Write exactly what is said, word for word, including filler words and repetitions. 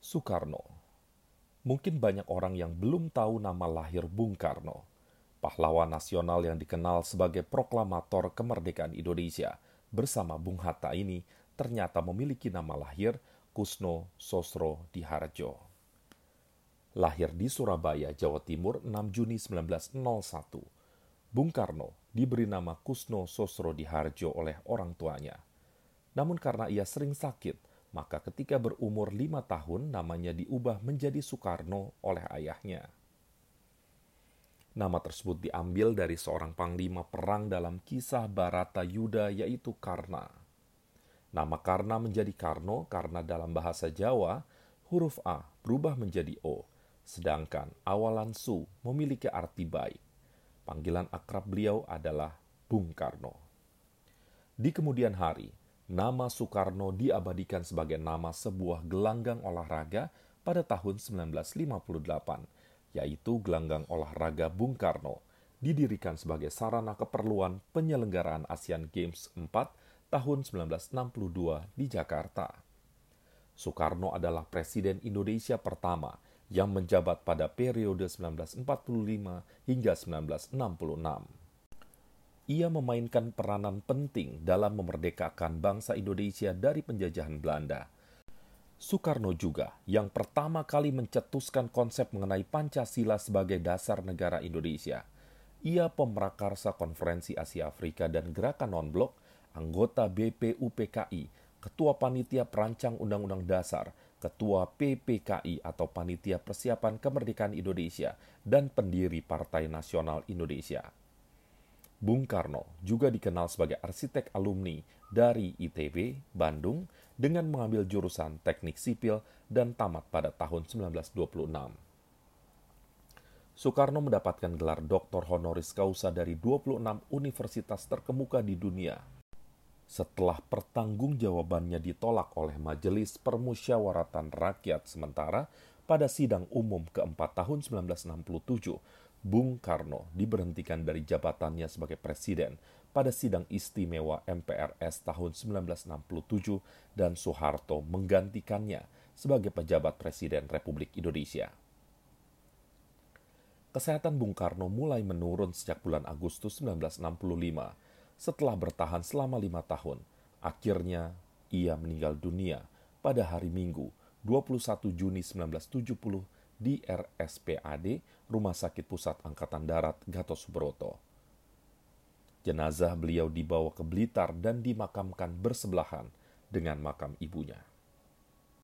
Soekarno. Mungkin banyak orang yang belum tahu nama lahir Bung Karno, pahlawan nasional yang dikenal sebagai proklamator kemerdekaan Indonesia bersama Bung Hatta ini ternyata memiliki nama lahir Kusno Sosrodihardjo. Lahir di Surabaya, Jawa Timur enam Juni seribu sembilan ratus satu, Bung Karno diberi nama Kusno Sosrodihardjo oleh orang tuanya. Namun karena ia sering sakit, maka ketika berumur lima tahun namanya diubah menjadi Soekarno oleh ayahnya. Nama tersebut diambil dari seorang panglima perang dalam kisah Baratayuda yaitu Karna. Nama Karna menjadi Karno karena dalam bahasa Jawa huruf A berubah menjadi O, sedangkan awalan Su memiliki arti baik. Panggilan akrab beliau adalah Bung Karno. Di kemudian hari, nama Soekarno diabadikan sebagai nama sebuah gelanggang olahraga pada tahun seribu sembilan ratus lima puluh delapan, yaitu Gelanggang Olahraga Bung Karno, didirikan sebagai sarana keperluan penyelenggaraan Asian Games empat tahun seribu sembilan ratus enam puluh dua di Jakarta. Soekarno adalah Presiden Indonesia pertama yang menjabat pada periode seribu sembilan ratus empat puluh lima hingga seribu sembilan ratus enam puluh enam. Ia memainkan peranan penting dalam memerdekakan bangsa Indonesia dari penjajahan Belanda. Soekarno juga yang pertama kali mencetuskan konsep mengenai Pancasila sebagai dasar negara Indonesia. Ia pemrakarsa Konferensi Asia Afrika dan Gerakan Non-Blok, anggota B P U P K I, Ketua Panitia Perancang Undang-Undang Dasar, Ketua P P K I atau Panitia Persiapan Kemerdekaan Indonesia, dan pendiri Partai Nasional Indonesia. Bung Karno juga dikenal sebagai arsitek alumni dari I T B, Bandung, dengan mengambil jurusan teknik sipil dan tamat pada tahun seribu sembilan ratus dua puluh enam. Soekarno mendapatkan gelar doktor honoris causa dari dua puluh enam universitas terkemuka di dunia. Setelah pertanggungjawabannya ditolak oleh Majelis Permusyawaratan Rakyat sementara pada sidang umum keempat tahun seribu sembilan ratus enam puluh tujuh, Bung Karno diberhentikan dari jabatannya sebagai presiden pada sidang istimewa M P R S tahun seribu sembilan ratus enam puluh tujuh dan Soeharto menggantikannya sebagai pejabat Presiden Republik Indonesia. Kesehatan Bung Karno mulai menurun sejak bulan Agustus seribu sembilan ratus enam puluh lima. Setelah bertahan selama lima tahun, akhirnya ia meninggal dunia pada hari Minggu dua puluh satu Juni seribu sembilan ratus tujuh puluh di R S P A D, Rumah Sakit Pusat Angkatan Darat Gatot Subroto. Jenazah beliau dibawa ke Blitar dan dimakamkan bersebelahan dengan makam ibunya.